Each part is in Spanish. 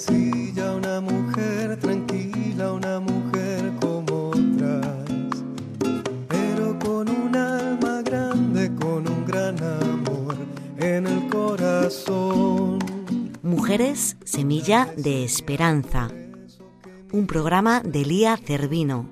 sencilla, una mujer tranquila, una mujer como otras, pero con un alma grande, con un gran amor en el corazón. Mujeres, semilla de esperanza. Un programa de Lía Cervino.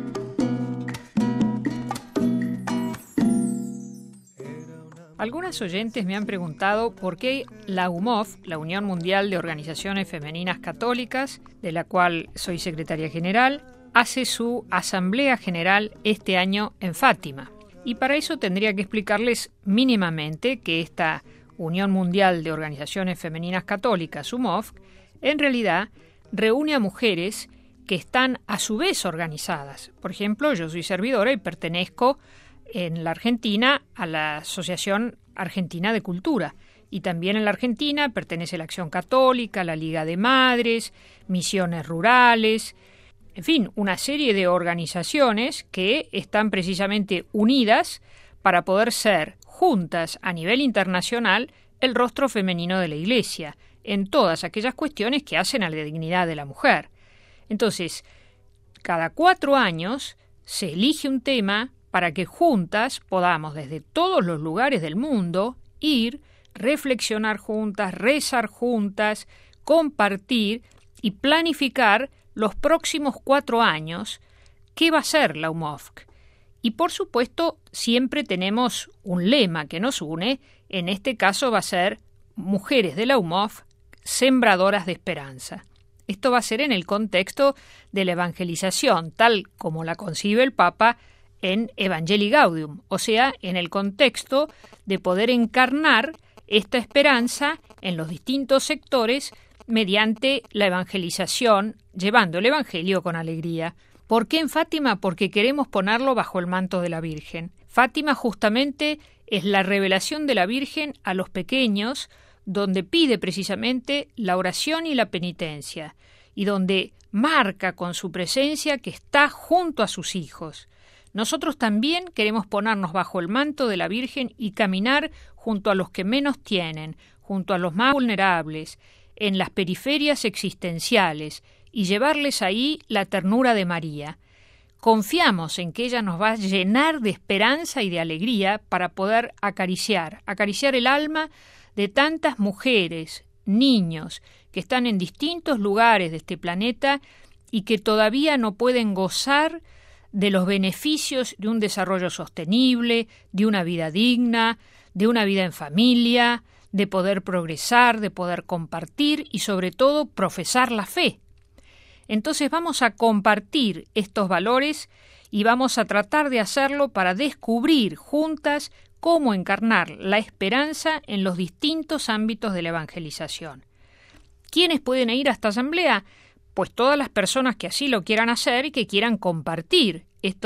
Algunas oyentes me han preguntado por qué la UMOF, la Unión Mundial de Organizaciones Femeninas Católicas, de la cual soy secretaria general, hace su Asamblea General este año en Fátima. Y para eso tendría que explicarles mínimamente que esta Unión Mundial de Organizaciones Femeninas Católicas, UMOF, en realidad reúne a mujeres que están a su vez organizadas. Por ejemplo, yo soy servidora y pertenezco en la Argentina a la Asociación Argentina de Cultura, y también en la Argentina pertenece la Acción Católica, la Liga de Madres, Misiones Rurales, en fin, una serie de organizaciones que están precisamente unidas para poder ser juntas a nivel internacional el rostro femenino de la Iglesia en todas aquellas cuestiones que hacen a la dignidad de la mujer. Entonces, cada 4 años se elige un tema para que juntas podamos desde todos los lugares del mundo ir, reflexionar juntas, rezar juntas, compartir y planificar los próximos 4 años qué va a ser la UMOFC. Y por supuesto siempre tenemos un lema que nos une, en este caso va a ser Mujeres de la UMOFC, sembradoras de esperanza. Esto va a ser en el contexto de la evangelización, tal como la concibe el Papa en Evangelii Gaudium, o sea, en el contexto de poder encarnar esta esperanza en los distintos sectores mediante la evangelización, llevando el Evangelio con alegría. ¿Por qué en Fátima? Porque queremos ponerlo bajo el manto de la Virgen. Fátima justamente es la revelación de la Virgen a los pequeños, donde pide precisamente la oración y la penitencia, y donde marca con su presencia que está junto a sus hijos. Nosotros también queremos ponernos bajo el manto de la Virgen y caminar junto a los que menos tienen, junto a los más vulnerables, en las periferias existenciales, y llevarles ahí la ternura de María. Confiamos en que ella nos va a llenar de esperanza y de alegría para poder acariciar el alma de tantas mujeres, niños, que están en distintos lugares de este planeta y que todavía no pueden gozar de los beneficios de un desarrollo sostenible, de una vida digna, de una vida en familia, de poder progresar, de poder compartir y sobre todo profesar la fe. Entonces vamos a compartir estos valores y vamos a tratar de hacerlo para descubrir juntas cómo encarnar la esperanza en los distintos ámbitos de la evangelización. ¿Quiénes pueden ir a esta asamblea? Pues todas las personas que así lo quieran hacer y que quieran compartir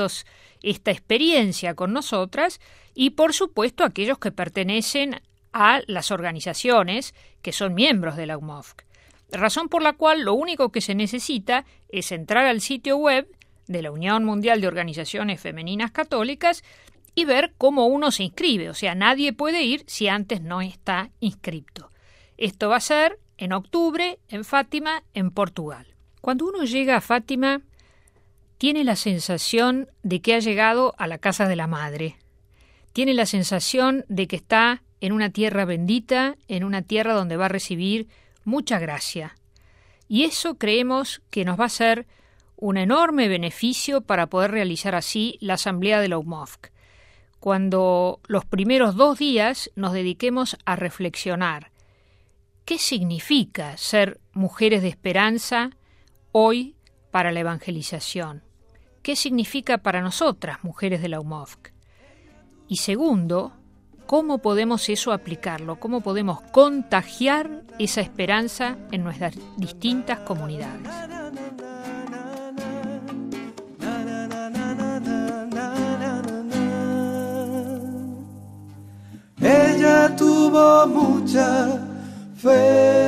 esta experiencia con nosotras, y por supuesto aquellos que pertenecen a las organizaciones que son miembros de la UMOFC. Razón por la cual lo único que se necesita es entrar al sitio web de la Unión Mundial de Organizaciones Femeninas Católicas y ver cómo uno se inscribe. O sea, nadie puede ir si antes no está inscripto. Esto va a ser en octubre en Fátima, en Portugal. Cuando uno llega a Fátima, tiene la sensación de que ha llegado a la casa de la Madre. Tiene la sensación de que está en una tierra bendita, en una tierra donde va a recibir mucha gracia. Y eso creemos que nos va a ser un enorme beneficio para poder realizar así la asamblea de la UMOFC. Cuando los primeros 2 días nos dediquemos a reflexionar qué significa ser mujeres de esperanza hoy para la evangelización, qué significa para nosotras, mujeres de la UMOFC. Y segundo, ¿cómo podemos eso aplicarlo? ¿Cómo podemos contagiar esa esperanza en nuestras distintas comunidades? Ella tuvo mucha fe.